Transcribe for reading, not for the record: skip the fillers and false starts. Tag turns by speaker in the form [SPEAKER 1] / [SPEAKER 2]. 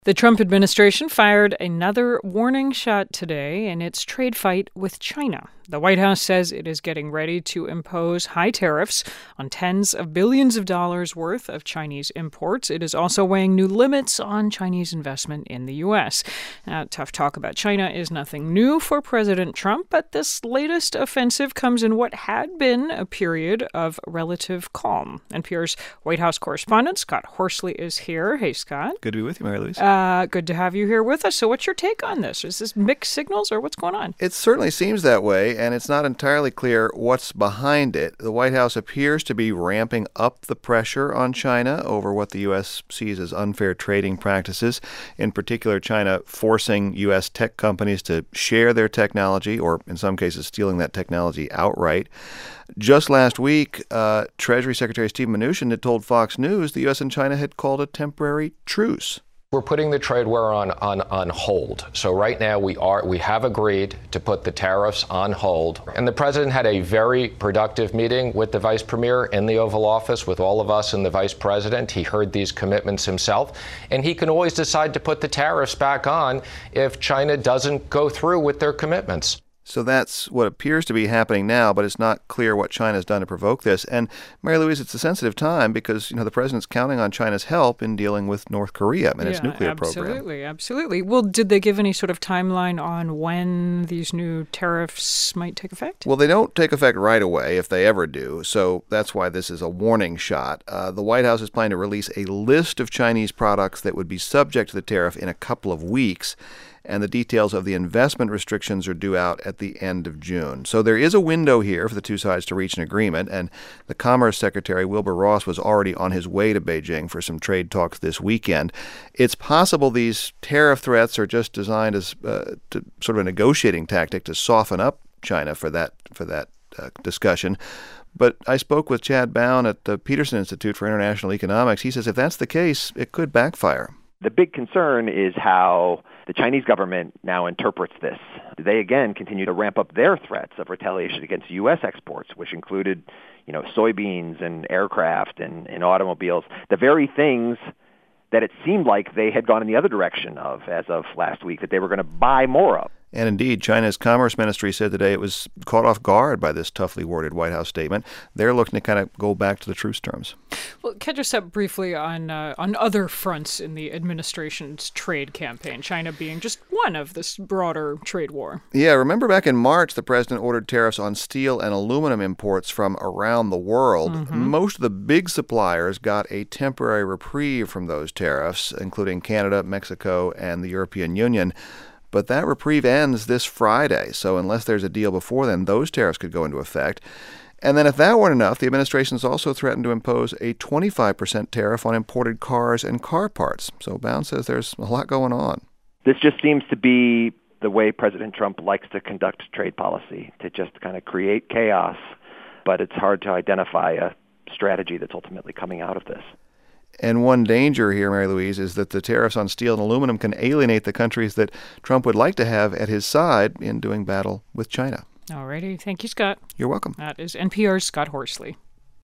[SPEAKER 1] The Trump administration fired another warning shot today in its trade fight with China. The White House says it is getting ready to impose high tariffs on tens of billions of dollars worth of Chinese imports. It is also weighing new limits on Chinese investment in the U.S. Now, tough talk about China is nothing new for President Trump, but this latest offensive comes in what had been a period of relative calm. NPR's White House correspondent Scott Horsley is here. Hey, Scott.
[SPEAKER 2] Good to be with you, Mary Louise.
[SPEAKER 1] Good to have you here with us. So what's your take on this? Is this mixed signals or what's going on?
[SPEAKER 2] It certainly seems that way, and it's not entirely clear what's behind it. The White House appears to be ramping up the pressure on China over what the U.S. sees as unfair trading practices, in particular China forcing U.S. tech companies to share their technology or, in some cases, stealing that technology outright. Just last week, Treasury Secretary Steve Mnuchin had told Fox News the U.S. and China had called a temporary truce.
[SPEAKER 3] We're putting the trade war on hold. So right now we have agreed to put the tariffs on hold. And the president had a very productive meeting with the vice premier in the Oval Office with all of us and the vice president. He heard these commitments himself. And he can always decide to put the tariffs back on if China doesn't go through with their commitments.
[SPEAKER 2] So that's what appears to be happening now, but it's not clear what China's done to provoke this. And, Mary Louise, it's a sensitive time because, the president's counting on China's help in dealing with North Korea and its nuclear program.
[SPEAKER 1] Absolutely. Well, did they give any sort of timeline on when these new tariffs might take effect?
[SPEAKER 2] Well, they don't take effect right away, if they ever do. So that's why this is a warning shot. The White House is planning to release a list of Chinese products that would be subject to the tariff in a couple of weeks. And the details of the investment restrictions are due out at the end of June. So there is a window here for the two sides to reach an agreement, and the Commerce Secretary, Wilbur Ross, was already on his way to Beijing for some trade talks this weekend. It's possible these tariff threats are just designed as sort of a negotiating tactic to soften up China for that discussion. But I spoke with Chad Bown at the Peterson Institute for International Economics. He says if that's the case, it could backfire.
[SPEAKER 4] The big concern is how the Chinese government now interprets this. They, again, continue to ramp up their threats of retaliation against U.S. exports, which included, soybeans and aircraft and automobiles, the very things that it seemed like they had gone in the other direction of as of last week, that they were going to buy more of.
[SPEAKER 2] And indeed, China's Commerce Ministry said today it was caught off guard by this toughly worded White House statement. They're looking to kind of go back to the truce terms.
[SPEAKER 1] Well, catch us up briefly on other fronts in the administration's trade campaign, China being just one of this broader trade war.
[SPEAKER 2] Yeah, remember back in March, the president ordered tariffs on steel and aluminum imports from around the world. Mm-hmm. Most of the big suppliers got a temporary reprieve from those tariffs, including Canada, Mexico, and the European Union. But that reprieve ends this Friday, so unless there's a deal before then, those tariffs could go into effect. And then if that weren't enough, the administration's also threatened to impose a 25% tariff on imported cars and car parts. So Bound says there's a lot going on.
[SPEAKER 4] This just seems to be the way President Trump likes to conduct trade policy, to just kind of create chaos. But it's hard to identify a strategy that's ultimately coming out of this.
[SPEAKER 2] And one danger here, Mary Louise, is that the tariffs on steel and aluminum can alienate the countries that Trump would like to have at his side in doing battle with China.
[SPEAKER 1] All righty. Thank you, Scott.
[SPEAKER 2] You're welcome.
[SPEAKER 1] That is NPR's Scott Horsley.